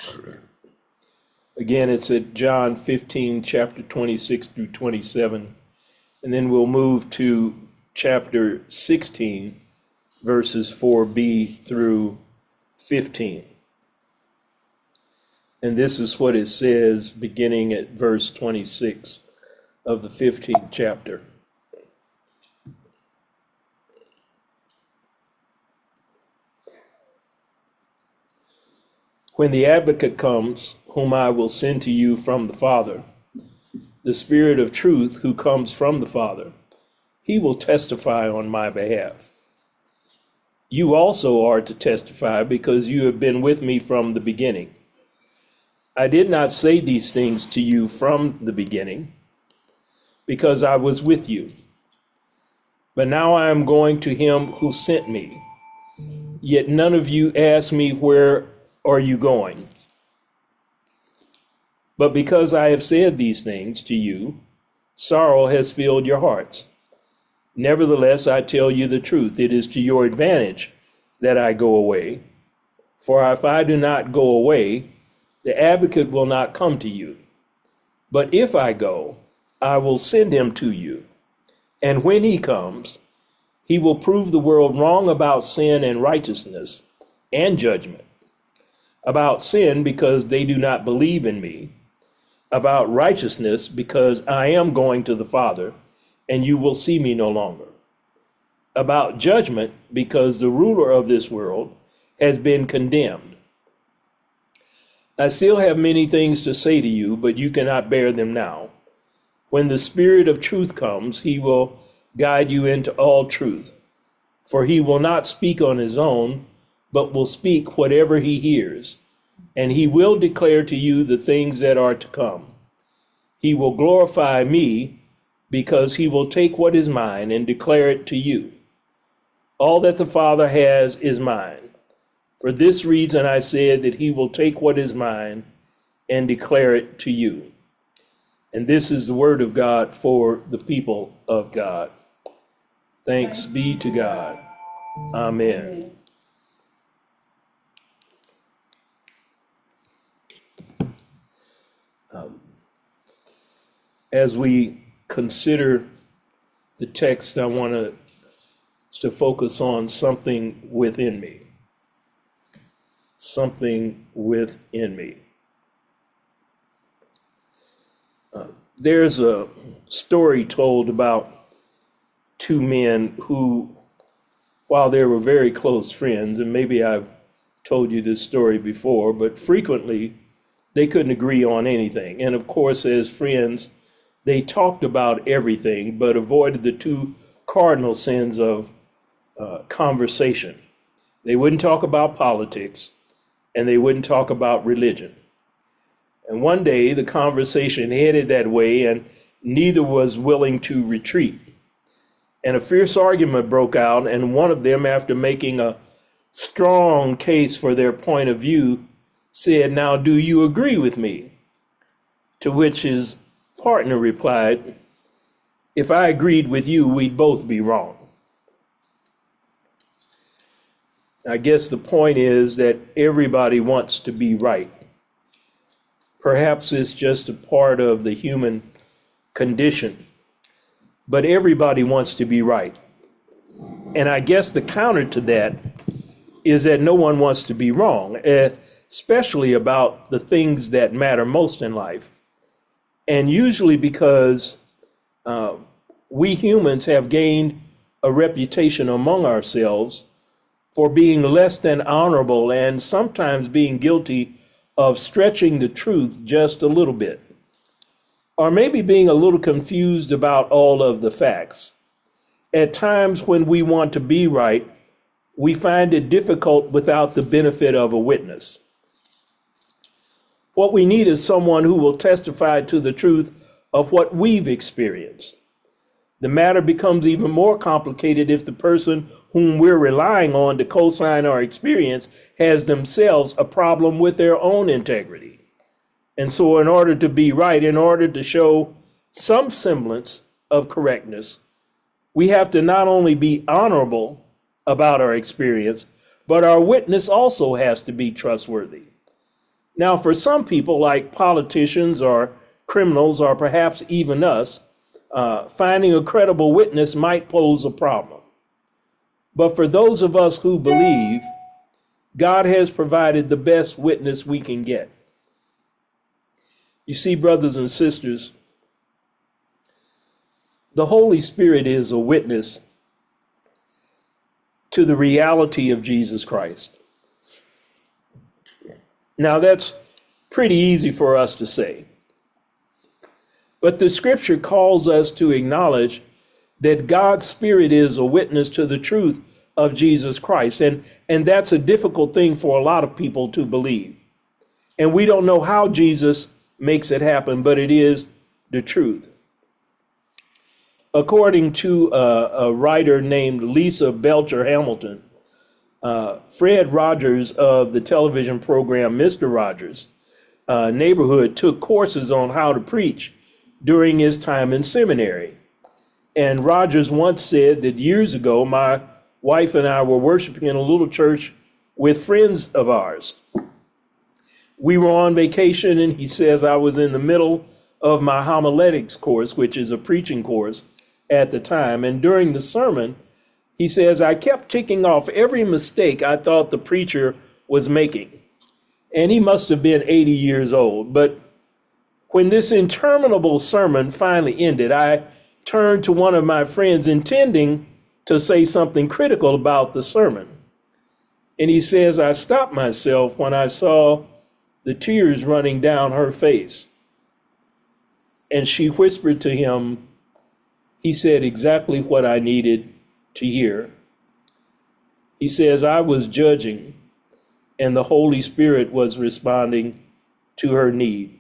Again, it's at John 15, chapter 26 through 27. And then we'll move to chapter 16, verses 4b through 15. And this is what it says beginning at verse 26 of the 15th chapter. When the advocate comes, whom I will send to you from the Father, the Spirit of truth who comes from the Father, he will testify on my behalf. You also are to testify because you have been with me from the beginning. I did not say these things to you from the beginning because I was with you. But now I am going to him who sent me. Yet none of you asked me, where are you going? But because I have said these things to you, sorrow has filled your hearts. Nevertheless, I tell you the truth. It is to your advantage that I go away. For if I do not go away, the advocate will not come to you. But if I go, I will send him to you. And when he comes, he will prove the world wrong about sin and righteousness and judgment. About sin, because they do not believe in me. About righteousness, because I am going to the Father, and you will see me no longer. About judgment, because the ruler of this world has been condemned. I still have many things to say to you, but you cannot bear them now. When the Spirit of truth comes, he will guide you into all truth. For he will not speak on his own, but will speak whatever he hears, and he will declare to you the things that are to come. He will glorify me, because he will take what is mine and declare it to you. All that the Father has is mine. For this reason I said that he will take what is mine and declare it to you. And this is the word of God for the people of God. Thanks be to God. Amen. As we consider the text, I want to focus on something within me. Something within me. There's a story told about two men who, while they were very close friends, and maybe I've told you this story before, but frequently they couldn't agree on anything. And of course, as friends, they talked about everything, but avoided the two cardinal sins of conversation. They wouldn't talk about politics, and they wouldn't talk about religion. And one day, the conversation headed that way, and neither was willing to retreat. And a fierce argument broke out, and one of them, after making a strong case for their point of view, said, "Now, do you agree with me?" To which his partner replied, "If I agreed with you, we'd both be wrong." I guess the point is that everybody wants to be right. Perhaps it's just a part of the human condition, but everybody wants to be right. And I guess the counter to that is that no one wants to be wrong, especially about the things that matter most in life. And usually because we humans have gained a reputation among ourselves for being less than honorable and sometimes being guilty of stretching the truth just a little bit, or maybe being a little confused about all of the facts. At times when we want to be right, we find it difficult without the benefit of a witness. What we need is someone who will testify to the truth of what we've experienced. The matter becomes even more complicated if the person whom we're relying on to co-sign our experience has themselves a problem with their own integrity. And so in order to be right, in order to show some semblance of correctness, we have to not only be honorable about our experience, but our witness also has to be trustworthy. Now, for some people, like politicians or criminals, or perhaps even us, finding a credible witness might pose a problem. But for those of us who believe, God has provided the best witness we can get. You see, brothers and sisters, the Holy Spirit is a witness to the reality of Jesus Christ. Now, that's pretty easy for us to say. But the scripture calls us to acknowledge that God's Spirit is a witness to the truth of Jesus Christ. And that's a difficult thing for a lot of people to believe. And we don't know how Jesus makes it happen, but it is the truth. According to a writer named Lisa Belcher Hamilton, Fred Rogers of the television program Mr. Rogers' Neighborhood took courses on how to preach during his time in seminary. And Rogers once said that years ago, my wife and I were worshiping in a little church with friends of ours. We were on vacation, and he says I was in the middle of my homiletics course, which is a preaching course at the time. And during the sermon, he says, I kept ticking off every mistake I thought the preacher was making. And he must have been 80 years old. But when this interminable sermon finally ended, I turned to one of my friends intending to say something critical about the sermon. And he says, I stopped myself when I saw the tears running down her face. And she whispered to him, he said exactly what I needed to hear. He says, I was judging, and the Holy Spirit was responding to her need.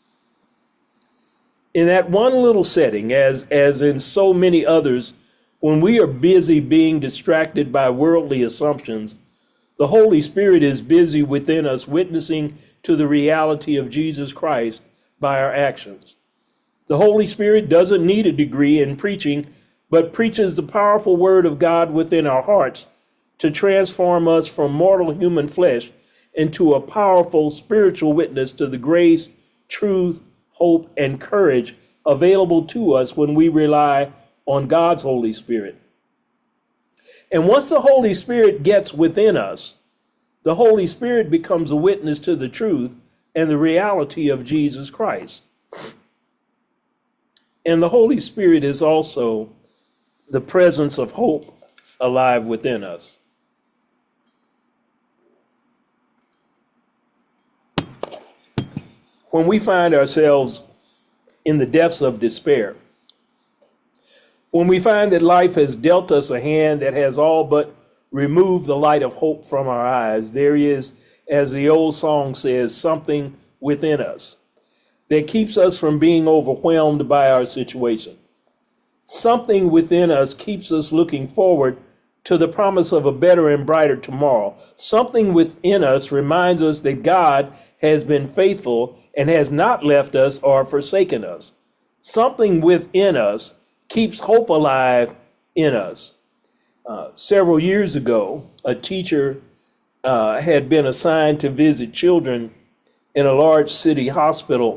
In that one little setting, as in so many others, when we are busy being distracted by worldly assumptions, the Holy Spirit is busy within us witnessing to the reality of Jesus Christ by our actions. The Holy Spirit doesn't need a degree in preaching, but preaches the powerful word of God within our hearts to transform us from mortal human flesh into a powerful spiritual witness to the grace, truth, hope, and courage available to us when we rely on God's Holy Spirit. And once the Holy Spirit gets within us, the Holy Spirit becomes a witness to the truth and the reality of Jesus Christ. And the Holy Spirit is also the presence of hope alive within us. When we find ourselves in the depths of despair, when we find that life has dealt us a hand that has all but removed the light of hope from our eyes, there is, as the old song says, something within us that keeps us from being overwhelmed by our situation. Something within us keeps us looking forward to the promise of a better and brighter tomorrow. Something within us reminds us that God has been faithful and has not left us or forsaken us. Something within us keeps hope alive in us. Several years ago, a teacher had been assigned to visit children in a large city hospital,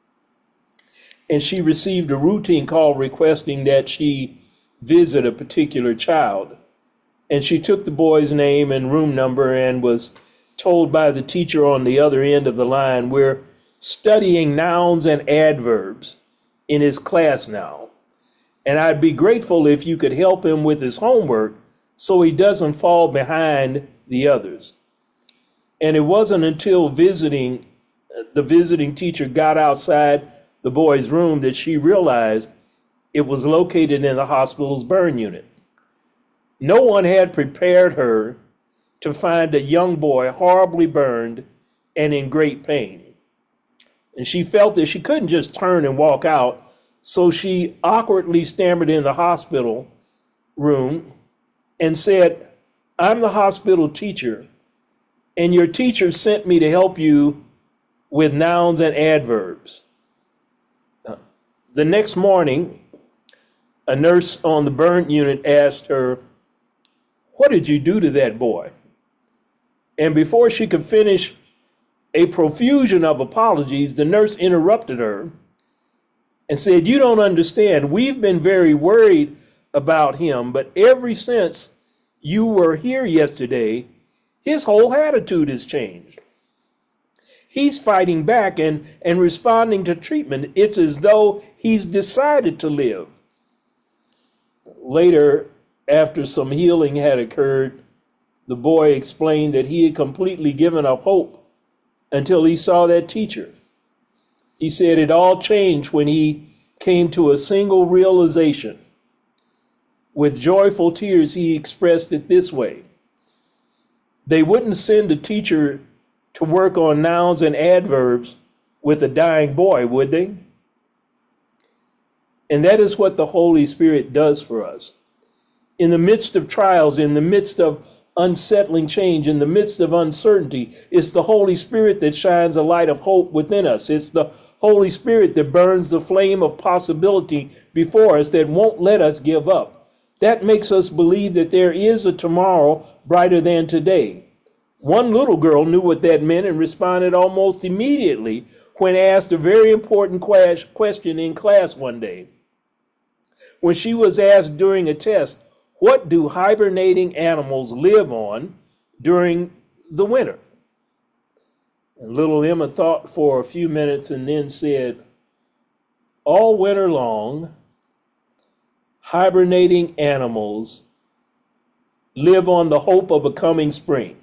and she received a routine call requesting that she visit a particular child. And she took the boy's name and room number and was told by the teacher on the other end of the line, we're studying nouns and adverbs in his class now. And I'd be grateful if you could help him with his homework so he doesn't fall behind the others. And it wasn't until the visiting teacher got outside the boy's room that she realized it was located in the hospital's burn unit. No one had prepared her to find a young boy horribly burned and in great pain. And she felt that she couldn't just turn and walk out, so she awkwardly stammered in the hospital room and said, I'm the hospital teacher, and your teacher sent me to help you with nouns and adverbs. The next morning, a nurse on the burn unit asked her, what did you do to that boy? And before she could finish a profusion of apologies, the nurse interrupted her and said, "You don't understand. We've been very worried about him, but ever since you were here yesterday, his whole attitude has changed. He's fighting back and responding to treatment. It's as though he's decided to live." Later, after some healing had occurred, the boy explained that he had completely given up hope until he saw that teacher. He said it all changed when he came to a single realization. With joyful tears, he expressed it this way: they wouldn't send a teacher to work on nouns and adverbs with a dying boy, would they? And that is what the Holy Spirit does for us. In the midst of trials, in the midst of unsettling change, in the midst of uncertainty, it's the Holy Spirit that shines a light of hope within us. It's the Holy Spirit that burns the flame of possibility before us, that won't let us give up. That makes us believe that there is a tomorrow brighter than today. One little girl knew what that meant and responded almost immediately when asked a very important question in class one day. When she was asked during a test, "What do hibernating animals live on during the winter?" And little Emma thought for a few minutes and then said, "All winter long, hibernating animals live on the hope of a coming spring."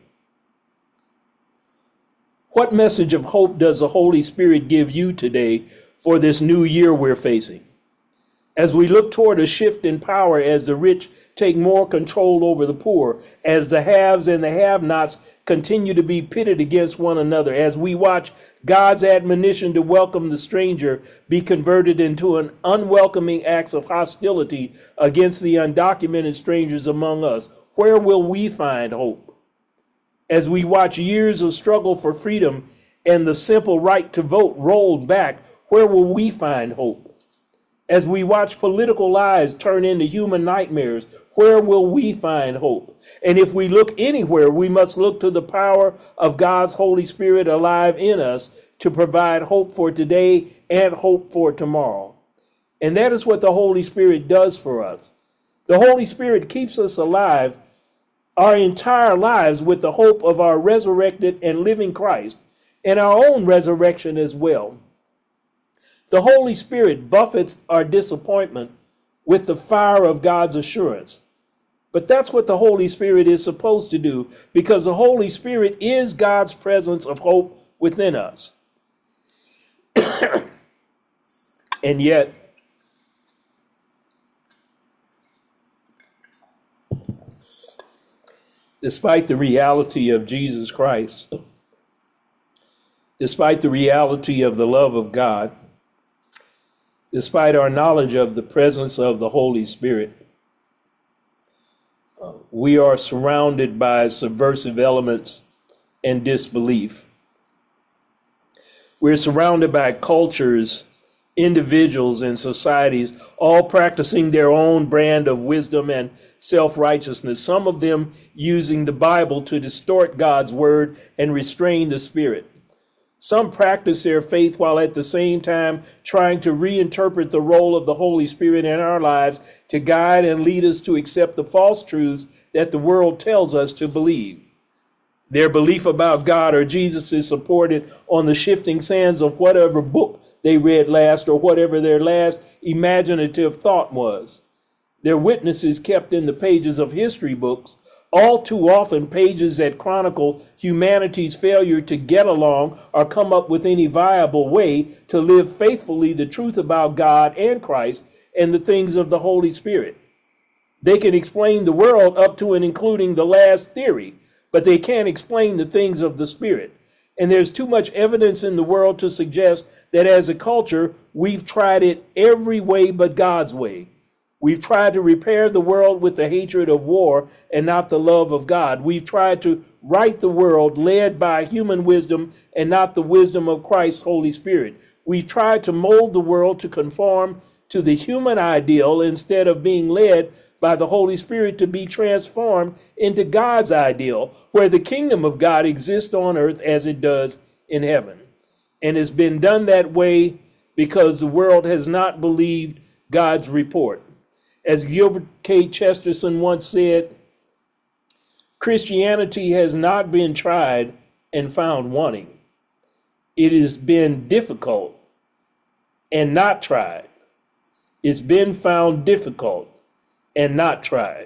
What message of hope does the Holy Spirit give you today for this new year we're facing? As we look toward a shift in power, as the rich take more control over the poor, as the haves and the have-nots continue to be pitted against one another, as we watch God's admonition to welcome the stranger be converted into an unwelcoming acts of hostility against the undocumented strangers among us, where will we find hope? As we watch years of struggle for freedom and the simple right to vote rolled back, where will we find hope? As we watch political lies turn into human nightmares, where will we find hope? And if we look anywhere, we must look to the power of God's Holy Spirit alive in us to provide hope for today and hope for tomorrow. And that is what the Holy Spirit does for us. The Holy Spirit keeps us alive our entire lives with the hope of our resurrected and living Christ and our own resurrection as well. The Holy Spirit buffets our disappointment with the fire of God's assurance. But that's what the Holy Spirit is supposed to do, because the Holy Spirit is God's presence of hope within us. And yet, despite the reality of Jesus Christ, despite the reality of the love of God, despite our knowledge of the presence of the Holy Spirit, we are surrounded by subversive elements and disbelief. We're surrounded by cultures, individuals, and societies, all practicing their own brand of wisdom and self-righteousness, some of them using the Bible to distort God's word and restrain the Spirit. Some practice their faith while at the same time trying to reinterpret the role of the Holy Spirit in our lives to guide and lead us to accept the false truths that the world tells us to believe. Their belief about God or Jesus is supported on the shifting sands of whatever book they read last or whatever their last imaginative thought was. Their witness is kept in the pages of history books, all too often pages that chronicle humanity's failure to get along or come up with any viable way to live faithfully the truth about God and Christ and the things of the Holy Spirit. They can explain the world up to and including the last theory, but they can't explain the things of the Spirit. And there's too much evidence in the world to suggest that as a culture, we've tried it every way but God's way. We've tried to repair the world with the hatred of war and not the love of God. We've tried to right the world led by human wisdom and not the wisdom of Christ's Holy Spirit. We've tried to mold the world to conform to the human ideal instead of being led by the Holy Spirit to be transformed into God's ideal, where the kingdom of God exists on earth as it does in heaven. And it's been done that way because the world has not believed God's report. As Gilbert K. Chesterton once said, Christianity has not been tried and found wanting. It has been difficult and not tried. It's been found difficult and not tried.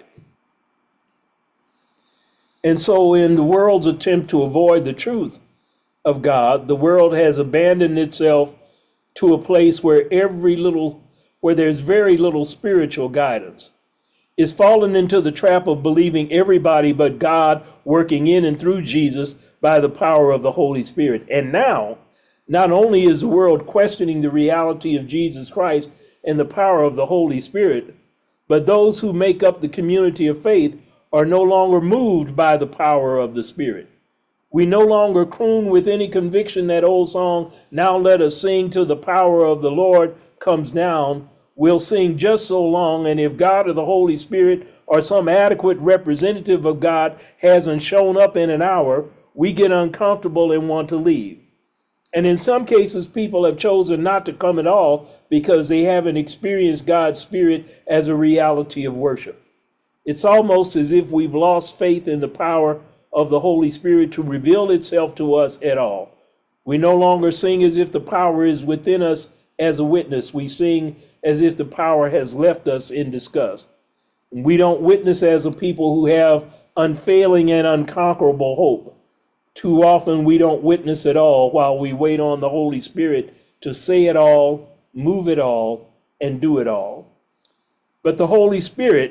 And so in the world's attempt to avoid the truth of God, the world has abandoned itself to a place where there's very little spiritual guidance. It's fallen into the trap of believing everybody but God working in and through Jesus by the power of the Holy Spirit. And now, not only is the world questioning the reality of Jesus Christ and the power of the Holy Spirit, but those who make up the community of faith are no longer moved by the power of the Spirit. We no longer croon with any conviction that old song, "Now let us sing till the power of the Lord comes down." We'll sing just so long, and if God or the Holy Spirit or some adequate representative of God hasn't shown up in an hour, we get uncomfortable and want to leave. And in some cases, people have chosen not to come at all because they haven't experienced God's Spirit as a reality of worship. It's almost as if we've lost faith in the power of the Holy Spirit to reveal itself to us at all. We no longer sing as if the power is within us as a witness. We sing as if the power has left us in disgust. We don't witness as a people who have unfailing and unconquerable hope. Too often we don't witness at all while we wait on the Holy Spirit to say it all, move it all, and do it all. But the Holy Spirit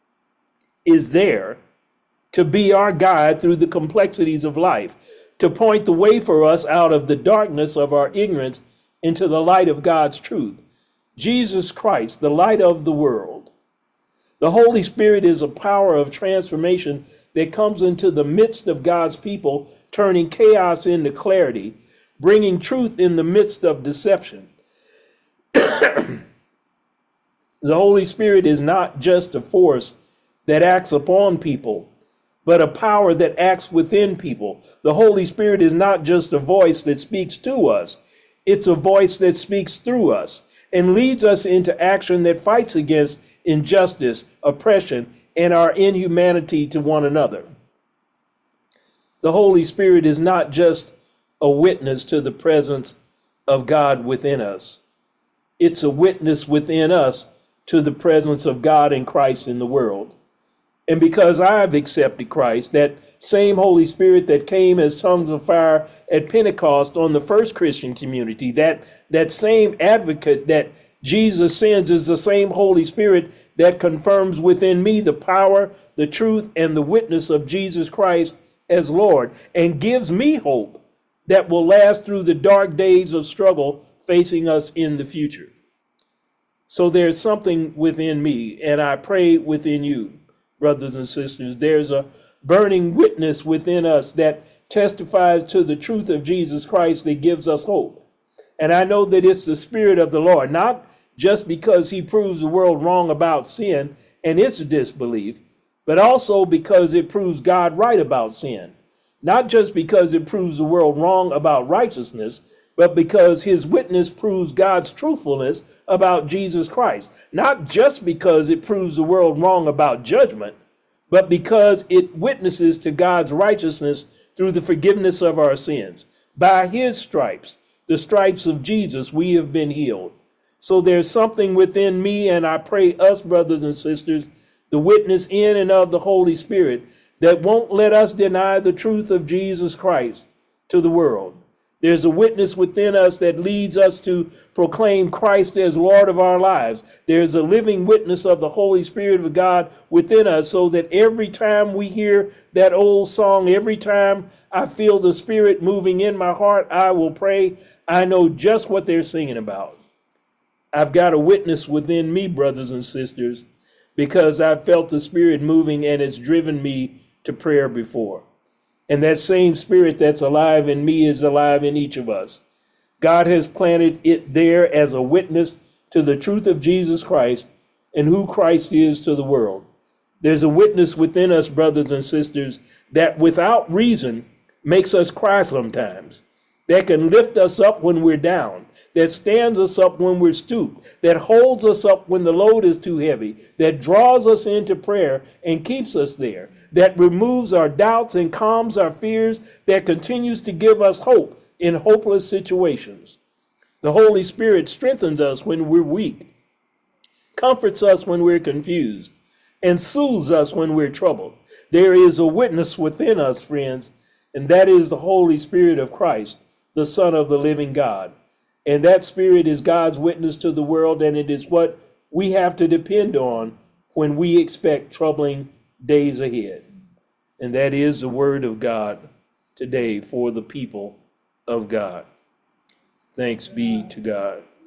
is there to be our guide through the complexities of life, to point the way for us out of the darkness of our ignorance into the light of God's truth. Jesus Christ, the light of the world. The Holy Spirit is a power of transformation that comes into the midst of God's people, turning chaos into clarity, bringing truth in the midst of deception. The Holy Spirit is not just a force that acts upon people, but a power that acts within people. The Holy Spirit is not just a voice that speaks to us. It's a voice that speaks through us and leads us into action that fights against injustice, oppression, and our inhumanity to one another. The Holy Spirit is not just a witness to the presence of God within us. It's a witness within us to the presence of God and Christ in the world. And because I've accepted Christ, that same Holy Spirit that came as tongues of fire at Pentecost on the first Christian community, that same advocate that Jesus sends is the same Holy Spirit that confirms within me the power, the truth, and the witness of Jesus Christ as Lord, and gives me hope that will last through the dark days of struggle facing us in the future. So there's something within me, and I pray within you, brothers and sisters. There's a burning witness within us that testifies to the truth of Jesus Christ that gives us hope. And I know that it's the Spirit of the Lord, not just because he proves the world wrong about sin and its disbelief, but also because it proves God right about sin. Not just because it proves the world wrong about righteousness, but because his witness proves God's truthfulness about Jesus Christ. Not just because it proves the world wrong about judgment, but because it witnesses to God's righteousness through the forgiveness of our sins. By his stripes, the stripes of Jesus, we have been healed. So there's something within me, and I pray us, brothers and sisters, the witness in and of the Holy Spirit, that won't let us deny the truth of Jesus Christ to the world. There's a witness within us that leads us to proclaim Christ as Lord of our lives. There's a living witness of the Holy Spirit of God within us, so that every time we hear that old song, every time I feel the Spirit moving in my heart, I will pray. I know just what they're singing about. I've got a witness within me, brothers and sisters, because I've felt the Spirit moving and it's driven me to prayer before. And that same Spirit that's alive in me is alive in each of us. God has planted it there as a witness to the truth of Jesus Christ and who Christ is to the world. There's a witness within us, brothers and sisters, that without reason makes us cry sometimes. that can lift us up when we're down, that stands us up when we're stooped, that holds us up when the load is too heavy, that draws us into prayer and keeps us there, that removes our doubts and calms our fears, that continues to give us hope in hopeless situations. The Holy Spirit strengthens us when we're weak, comforts us when we're confused, and soothes us when we're troubled. There is a witness within us, friends, and that is the Holy Spirit of Christ, the Son of the living God. And that Spirit is God's witness to the world, and it is what we have to depend on when we expect troubling days ahead. And that is the word of God today for the people of God. Thanks be to God.